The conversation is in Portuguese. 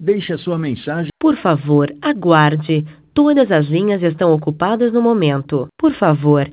Deixe a sua mensagem. Por favor, aguarde. Todas as linhas estão ocupadas no momento. Por favor,